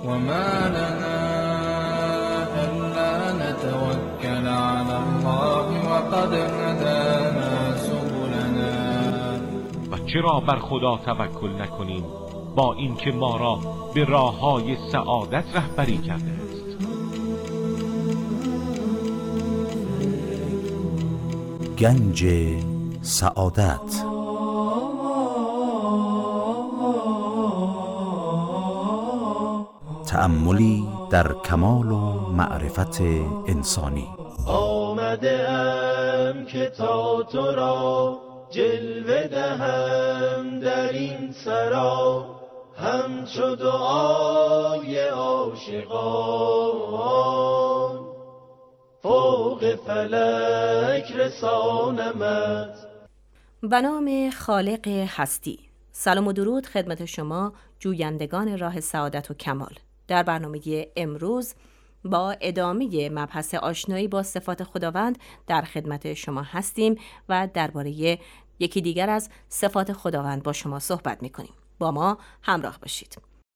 وما لنا ألا نتوكل على الله وقد هدانا سبلنا. و چرا بر خدا توکل نکنیم با اینکه ما را به راه‌های سعادت رهبری کرده است. گنج سعادت. تأملی در کمال و معرفت انسانی. آمده ام که تا تو را جلوه دهم در این سرا، همچو دعای عاشقان فوق فلک رسانمت. به نام خالق هستی. سلام و درود خدمت شما جویندگان راه سعادت و کمال. در برنامه امروز با ادامه مبحث آشنایی با صفات خداوند در خدمت شما هستیم و درباره یکی دیگر از صفات خداوند با شما صحبت می‌کنیم. با ما همراه باشید.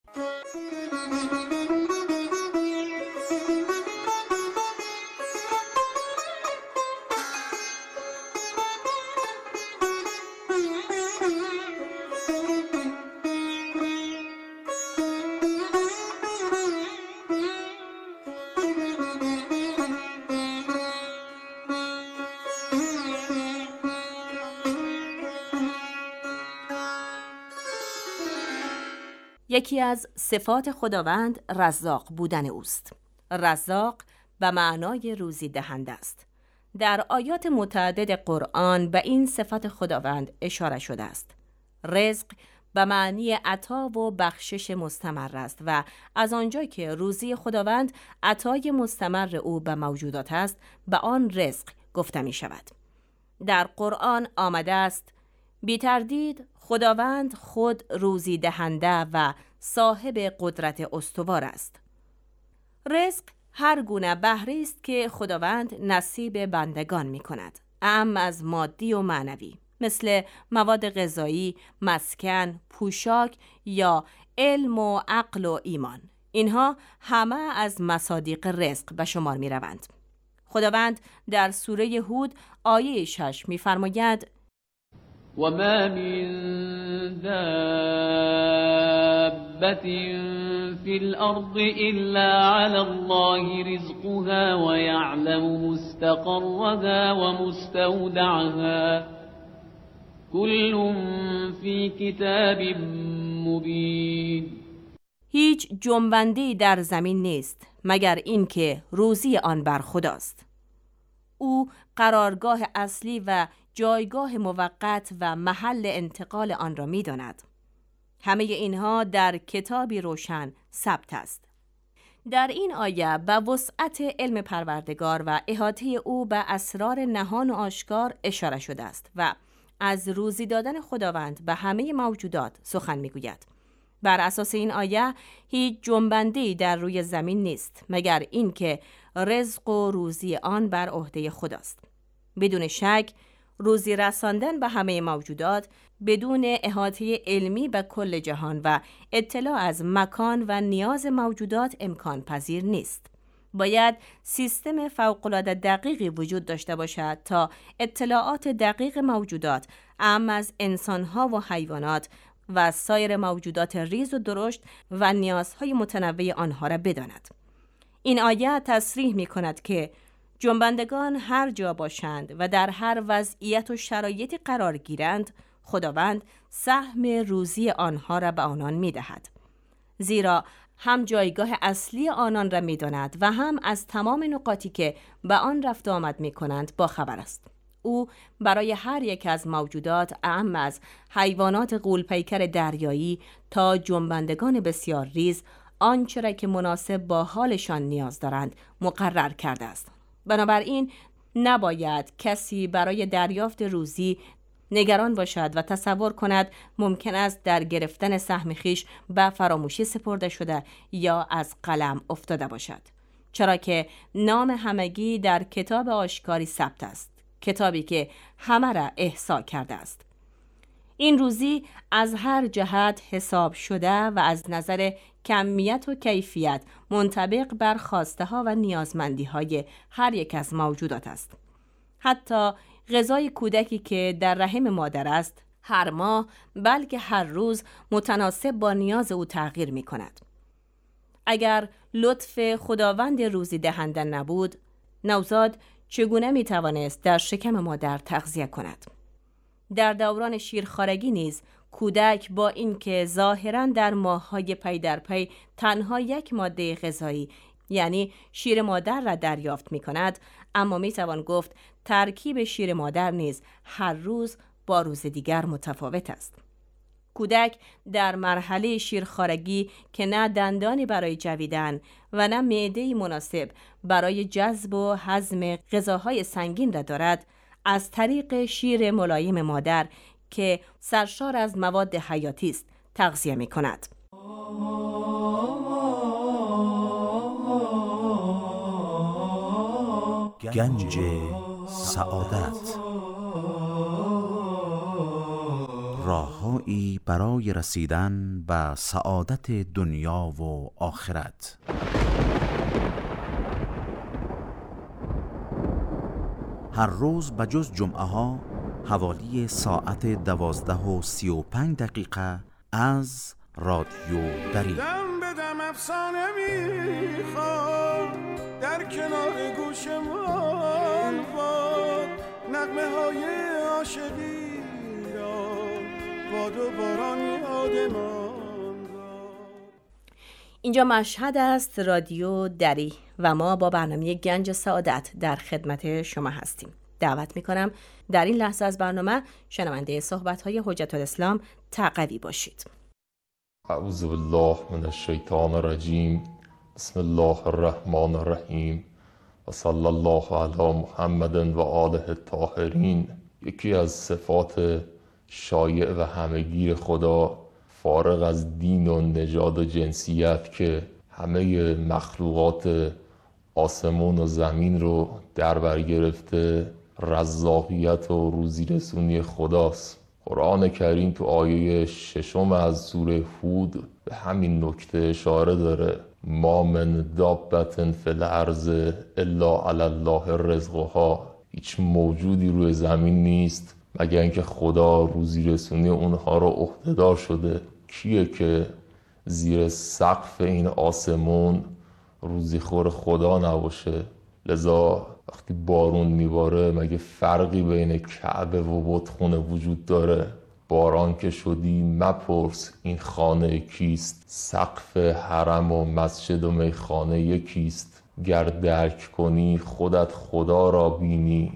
یکی از صفات خداوند رزاق بودن اوست. رزاق به معنای روزی دهنده است. در آیات متعدد قرآن به این صفت خداوند اشاره شده است. رزق به معنی عطا و بخشش مستمر است و از آنجا که روزی خداوند عطای مستمر او به موجودات است، به آن رزق گفته می شود. در قرآن آمده است: بی تردید خداوند خود روزی دهنده و صاحب قدرت استوار است. رزق هر گونه بهره است که خداوند نصیب بندگان می کند، اعم از مادی و معنوی، مثل مواد غذایی، مسکن، پوشاک یا علم و عقل و ایمان. اینها همه از مصادیق رزق به شمار می روند. خداوند در سوره هود آیه 6 می فرماید: وما من دابة في الأرض إلا على الله رزقها ويعلم مستقرها ومستودعها كل في كتاب مبين. هیچ جنبنده‌ای در زمین نیست مگر اینکه روزی آن بر خداست. او قرارگاه اصلی و جایگاه موقت و محل انتقال آن را می داند. همه اینها در کتابی روشن ثبت است. در این آیه به وسعت علم پروردگار و احاطه او به اسرار نهان و آشکار اشاره شده است و از روزی دادن خداوند به همه موجودات سخن می گوید. بر اساس این آیه هیچ جنبنده‌ای در روی زمین نیست مگر اینکه رزق و روزی آن بر عهده خداست. بدون شک روزی رساندن به همه موجودات بدون احاطه علمی به کل جهان و اطلاع از مکان و نیاز موجودات امکان پذیر نیست. باید سیستم فوق‌العاده دقیقی وجود داشته باشد تا اطلاعات دقیق موجودات، اعم از انسانها و حیوانات و سایر موجودات ریز و درشت و نیازهای متنوع آنها را بداند. این آیه تصریح می کند که جنبندگان هر جا باشند و در هر وضعیت و شرایطی قرار گیرند، خداوند سهم روزی آنها را به آنان می دهد. زیرا هم جایگاه اصلی آنان را می داند و هم از تمام نقاطی که به آن رفت آمد می کنند با خبر است. او برای هر یک از موجودات، اعم از حیوانات غول‌پیکر دریایی تا جنبندگان بسیار ریز، آنچه را که مناسب با حالشان نیاز دارند مقرر کرده است. بنابراین نباید کسی برای دریافت روزی نگران باشد و تصور کند ممکن است در گرفتن سهم خویش به فراموشی سپرده شده یا از قلم افتاده باشد، چرا که نام همگی در کتاب آشکاری ثبت است، کتابی که همه را احصا کرده است. این روزی از هر جهت حساب شده و از نظر کمیت و کیفیت منطبق بر خواسته ها و نیازمندی های هر یک از موجودات است. حتی غذای کودکی که در رحم مادر است هر ماه بلکه هر روز متناسب با نیاز او تغییر می کند. اگر لطف خداوند روزی دهنده نبود، نوزاد چگونه می توانست در شکم مادر تغذیه کند؟ در دوران شیرخوارگی نیز کودک با اینکه ظاهراً در ماه‌های پی در پی تنها یک ماده غذایی یعنی شیر مادر را دریافت می کند، اما می توان گفت ترکیب شیر مادر نیز هر روز با روز دیگر متفاوت است. کودک در مرحله شیرخوارگی که نه دندانی برای جویدن و نه معده‌ای مناسب برای جذب و هضم غذاهای سنگین را دارد، از طریق شیر ملایم مادر که سرشار از مواد حیاتی است تغذیه می کند. گنج سعادت، راههایی برای رسیدن به سعادت دنیا و آخرت. هر روز بجز جمعه ها حوالی ساعت 12:35 از رادیو دری. دم به دم افسانه میخواد در کنار گوشمان باد، نغمه های عاشقی را باد و باران یادمان داد. اینجا مشهد است، رادیو دری و ما با برنامه گنج سعادت در خدمت شما هستیم. دعوت میکنم در این لحظه از برنامه شنونده صحبت‌های حجت الاسلام تقوی باشید. اعوذ بالله من الشیطان الرجیم. بسم الله الرحمن الرحیم و صلی الله علی محمد و آله الطاهرین. یکی از صفات شایع و همگیر خدا فارغ از دین و نژاد و جنسیت که همه مخلوقات آسمون و زمین رو در بر گرفته رزاقیت و روزیرسونی خداست. قرآن کریم تو آیه 6 از سوره هود به همین نکته اشاره داره. ما من دابة فی الارض الا علی الله رزقها. هیچ موجودی روی زمین نیست مگر اینکه خدا روزیرسونی اونها رو عهده‌دار شده. کیه که زیر سقف این آسمون روزیخور خدا نباشه؟ لذا وقتی بارون میباره مگه فرقی بین کعبه و بتخونه وجود داره؟ باران که شدی مپرس این خانه کیست؟ سقف حرم و مسجد و میخانه یکیست. گر درک کنی خودت خدا را بینی،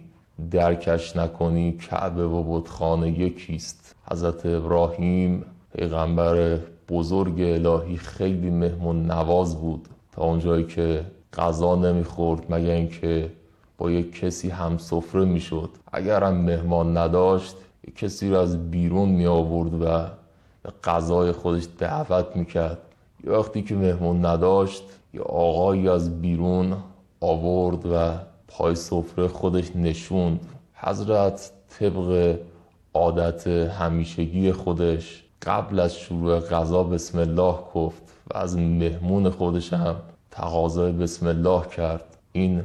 درکش نکنی کعبه و بتخانه یکیست. حضرت ابراهیم پیغمبر بزرگ الهی خیلی مهمون نواز بود، تا اونجایی که غذا نمیخورد مگر اینکه با یک کسی هم سفره میشد. اگر هم مهمان نداشت یک کسی رو از بیرون می آورد و به غذای خودش دعوت میکرد. یا وقتی که مهمان نداشت یا آقایی از بیرون آورد و پای سفره خودش نشوند. حضرت طبق عادت همیشگی خودش قبل از شروع غذا بسم الله گفت و از مهمون خودش هم تقاضای بسم الله کرد. این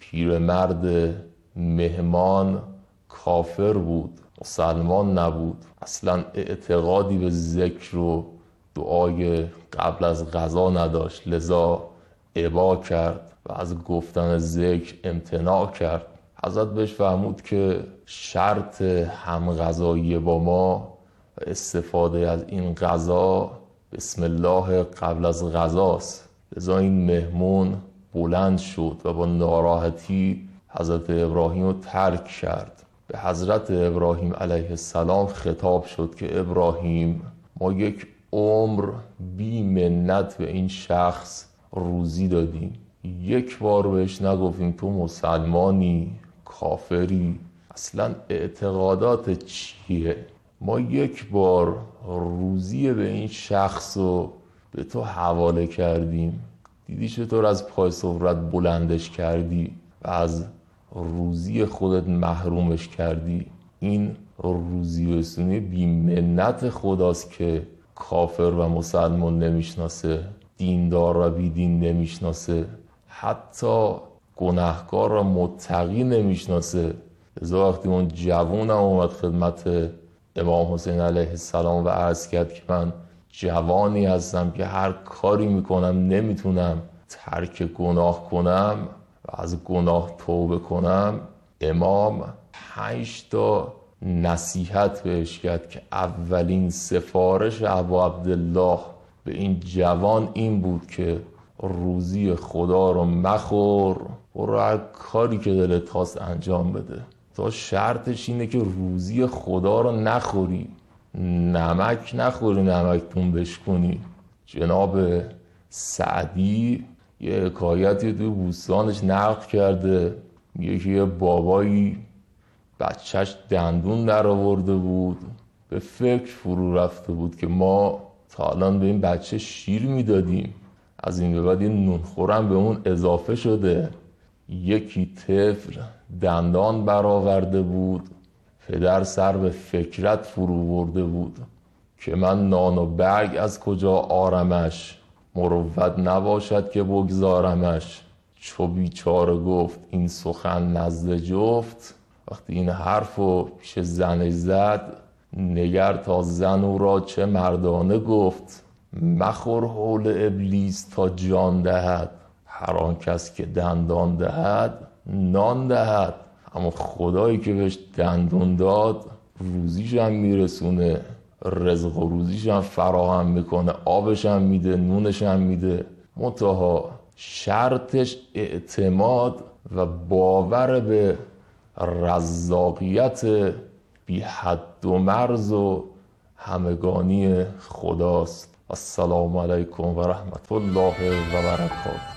پیرمرد مهمان کافر بود، مسلمان نبود، اصلا اعتقادی به ذکر و دعای قبل از غذا نداشت. لذا ابا کرد و از گفتن ذکر امتناع کرد. حضرت بهش فرمود که شرط هم غذایی با ما و استفاده از این غذا بسم الله قبل از غذاست. لذا این مهمون بلند شد و با ناراحتی حضرت ابراهیم رو ترک کرد. به حضرت ابراهیم علیه السلام خطاب شد که ابراهیم، ما یک عمر بی منت به این شخص روزی دادیم، یک بار بهش نگفتیم تو مسلمانی، کافری، اصلا اعتقادات چیه؟ ما یک بار روزی به این شخص رو به تو حواله کردیم، دیدی چطور از پای سفرت بلندش کردی و از روزی خودت محرومش کردی. این روزی و سونی بی منت خداست که کافر و مسلمان نمیشناسه، دیندار و بی دین نمیشناسه، حتی گناهکار و متقی نمیشناسه. لذا وقتی اون جوونم اومد خدمت امام حسین علیه السلام و عرض کرد که من جوانی هستم که هر کاری میکنم نمیتونم ترک گناه کنم و از گناه توبه کنم، امام 5 تا نصیحت بهش کرد که اولین سفارش ابا عبدالله به این جوان این بود که روزی خدا رو مخور، برو هر کاری که دلت خواست انجام بده. تا شرطش اینه که روزی خدا رو نخوری، نمک نخوری، نمکتون بشکنی. جناب سعدی یه حکایتی تو بوستانش نقل کرده، میگه که یه بابایی بچهش دندون در آورده بود، به فکر فرو رفته بود که ما تا الان به این بچه شیر میدادیم، از این به بعد یه نونخورم به اون اضافه شده. یکی طفل دندان برآورده بود، پدر سر به فکرت فرو برده بود که من نان و برگ از کجا آرمش، مروت نباشد که بگذارمش. چو بیچاره گفت این سخن نزد جفت، وقتی این حرفو پیش زنش زد، نگر تا زن او را چه مردانه گفت. مخور حول ابلیس تا جان دهد، هر آن کس که دندان دهد نان دهد. اما خدایی که بهش دندون داد روزیش هم میرسونه، رزق و روزیش هم فراهم میکنه، آبش هم میده، نونش هم میده. منتها شرطش اعتماد و باور به رزاقیت بی حد و مرز و همگانی خداست. السلام علیکم و رحمت الله و برکاته.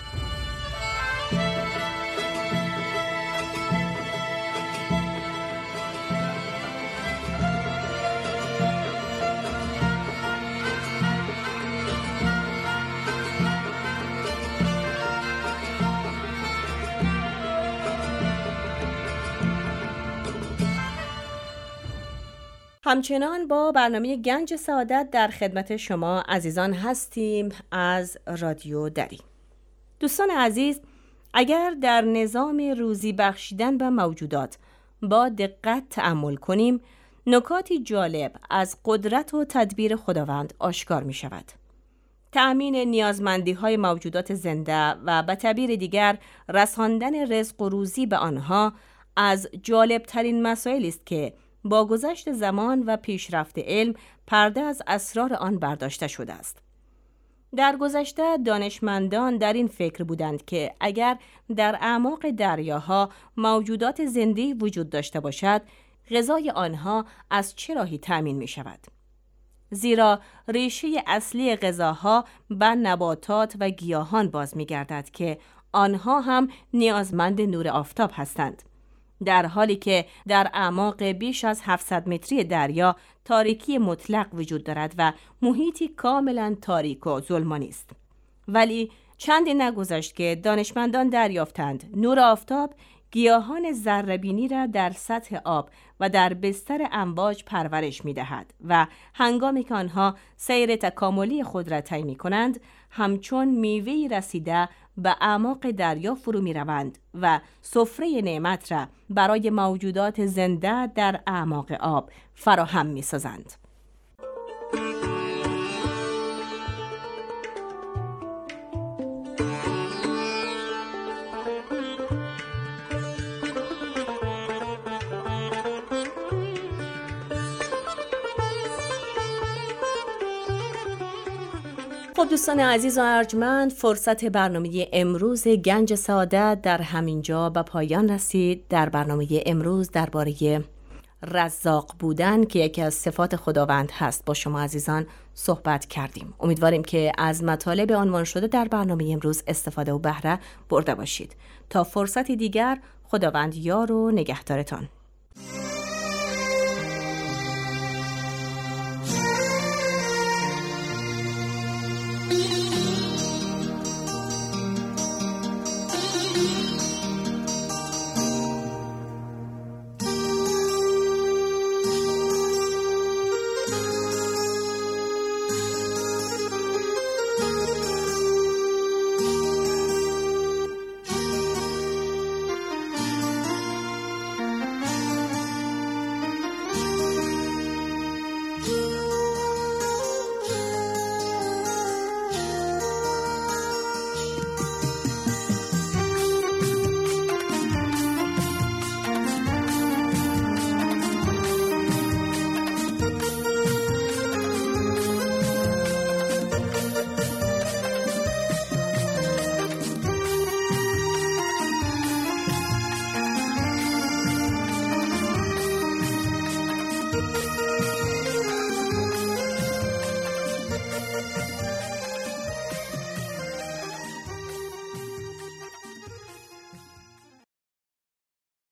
همچنان با برنامه گنج سعادت در خدمت شما عزیزان هستیم از رادیو دری. دوستان عزیز، اگر در نظام روزی بخشیدن به موجودات با دقت تأمل کنیم، نکاتی جالب از قدرت و تدبیر خداوند آشکار می شود. تأمین نیازمندی های موجودات زنده و به تعبیر دیگر رساندن رزق و روزی به آنها از جالب ترین مسائلی است که با گذشت زمان و پیشرفت علم پرده از اسرار آن برداشته شده است. در گذشته دانشمندان در این فکر بودند که اگر در اعماق دریاها موجودات زنده وجود داشته باشد، غذای آنها از چه راهی تأمین می شود؟ زیرا ریشه اصلی غذاها به نباتات و گیاهان باز می گردد که آنها هم نیازمند نور آفتاب هستند. در حالی که در اعماق بیش از 700 متری دریا تاریکی مطلق وجود دارد و محیطی کاملا تاریک و ظلمانی است. ولی چندی نگذشت که دانشمندان دریافتند نور آفتاب گیاهان ذره‌بینی را در سطح آب و در بستر امواج پرورش می‌دهد و هنگامی که آنها سیر تکاملی خود را طی می‌کنند، همچون میوه‌ای رسیده به اعماق دریا فرو می‌روند و سفره نعمت را برای موجودات زنده در اعماق آب فراهم می‌سازند. خب دوستان عزیز و ارجمند، فرصت برنامه امروز گنج سعادت در همینجا به پایان رسید. در برنامه امروز درباره رزاق بودن که یکی از صفات خداوند هست با شما عزیزان صحبت کردیم. امیدواریم که از مطالب عنوان شده در برنامه امروز استفاده و بهره برده باشید. تا فرصتی دیگر، خداوند یار و نگهدارتان.